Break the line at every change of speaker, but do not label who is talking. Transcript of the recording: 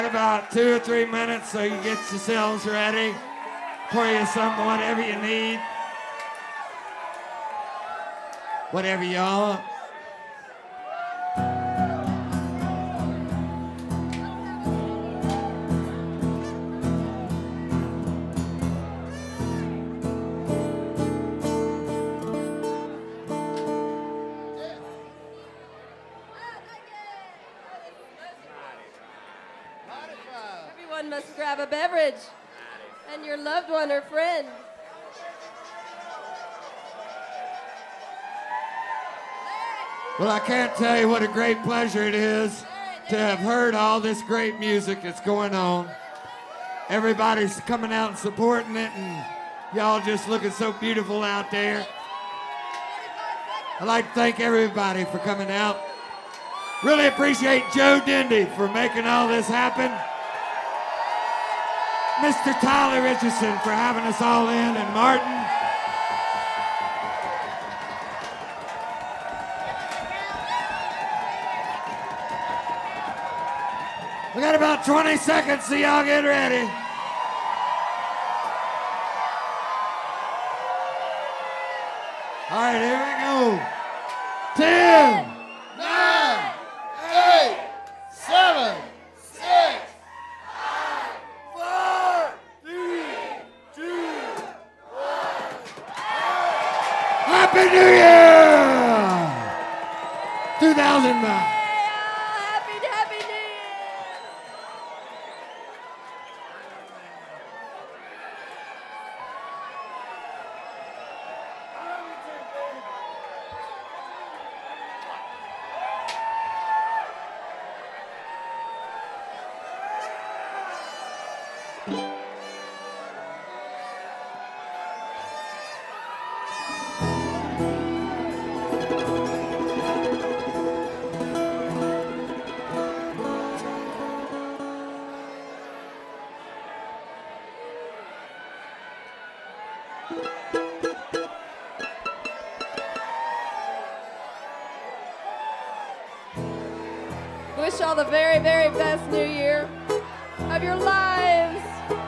About 2 or 3 minutes so you get yourselves ready. Pour you something, whatever you need. Whatever y'all want.
Must grab a beverage and your loved one or friend.
Well, I can't tell you what a great pleasure it is to have heard all this great music that's going on. Everybody's coming out and supporting it, and y'all just looking so beautiful out there. I'd like to thank everybody for coming out. Really appreciate Joe Dindy for making all this happen. Mr. Tyler Richardson for having us all in, and Martin. We got about 20 seconds, so y'all get ready. All right, here we go. 10,
9, 8, 7, 6,
Happy New Year! 2009.
Happy New Year! Wish y'all the very, very best New Year of your lives.